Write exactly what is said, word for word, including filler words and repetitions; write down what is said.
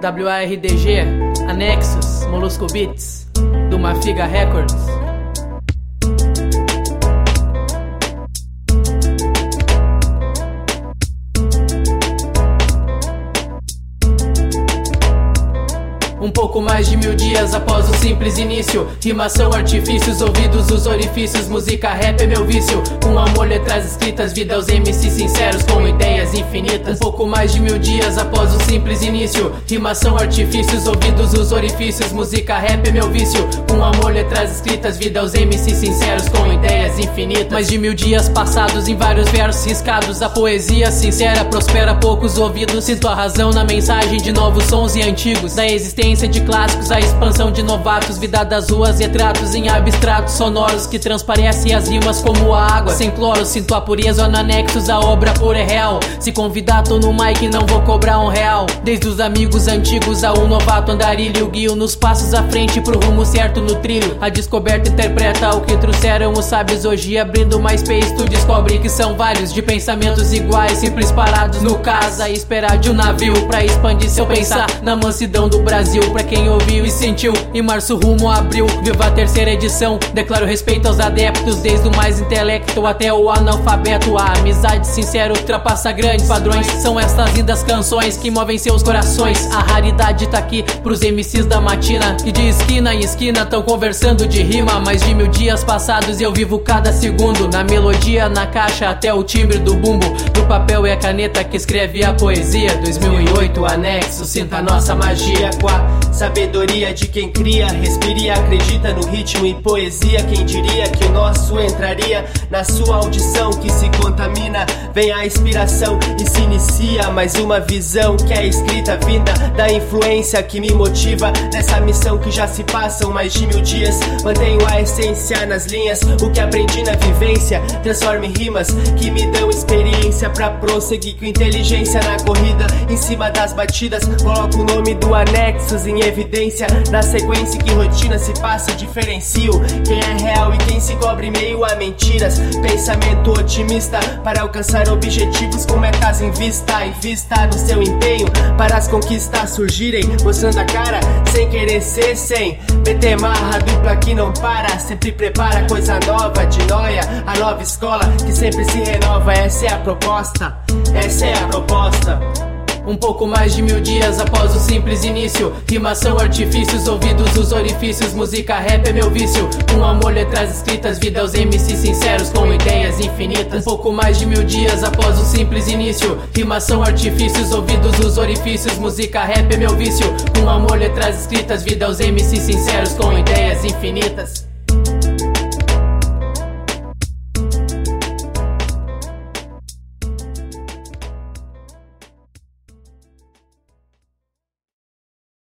W A R D G, Anexus, Molusco Beats, do Mafiga Records. Um pouco mais de mil dias após o simples início. Rimação, artifícios, ouvidos, os orifícios. Música rap é meu vício. Com amor, letras escritas, vida aos M Cs sinceros com ideias infinitas. Um pouco mais de mil dias após o simples início. Rimação, artifícios, ouvidos, os orifícios. Música rap é meu vício. Com amor, letras escritas, vida aos M Cs sinceros com ideias infinitas. Mais de mil dias passados em vários versos riscados. A poesia sincera prospera poucos ouvidos. Sinto a razão na mensagem de novos sons e antigos. Da existência de clássicos, a expansão de novatos. Vida das ruas, retratos em abstratos sonoros que transparecem as rimas como a água sem cloro. Sinto a pureza no Anexus, a obra pura é real. Se convidar tô no mic, não vou cobrar um real. Desde os amigos antigos a um novato andarilho, guio nos passos à frente pro rumo certo no trilho. A descoberta interpreta o que trouxeram os sábios. Hoje abrindo mais space tu descobre que são vários de pensamentos iguais, simples parados no casa e esperar de um navio pra expandir seu pensar na mansidão do Brasil. Pra quem ouviu e sentiu, em março rumo a abril, viva a terceira edição. Declaro respeito aos adeptos, desde o mais intelecto até o analfabeto. A amizade sincera ultrapassa grandes padrões. São estas lindas canções que movem seus corações. A raridade tá aqui pros M Cs da matina, que de esquina em esquina tão conversando de rima. Mais de mil dias passados e eu vivo cada segundo, na melodia, na caixa, até o timbre do bumbo. Do papel e a caneta que escreve a poesia. Dois mil e oito, Anexo, sinta a nossa magia com a sabedoria de quem cria, respira e acredita no ritmo e poesia. Quem diria que o nosso entraria na sua audição que se contamina. Vem a inspiração e se inicia mais uma visão que é escrita, vinda da influência que me motiva nessa missão que já se passam mais de mil dias. Mantenho a essência nas linhas, o que aprendi na vivência transforma em rimas que me dão experiência pra prosseguir com inteligência na corrida. Em cima das batidas coloco o nome do Anexus em evidência, na sequência que rotina se passa diferencio quem é real e quem se cobre meio a mentiras. Pensamento otimista para alcançar objetivos com metas em vista. Invista no seu empenho para as conquistas surgirem, mostrando a cara sem querer ser, sem meter marra, dupla que não para. Sempre prepara coisa nova de noia, a nova escola que sempre se renova. Essa é a proposta, essa é a proposta. Um pouco mais de mil dias após o simples início. Rimação, artifícios, ouvidos, os orifícios. Música rap é meu vício. Com amor, letras escritas, vida aos M Cs sinceros com ideias infinitas. Um pouco mais de mil dias após o simples início. Rimação, artifícios, ouvidos, os orifícios. Música rap é meu vício. Com amor, letras escritas, vida aos M Cs sinceros com ideias infinitas.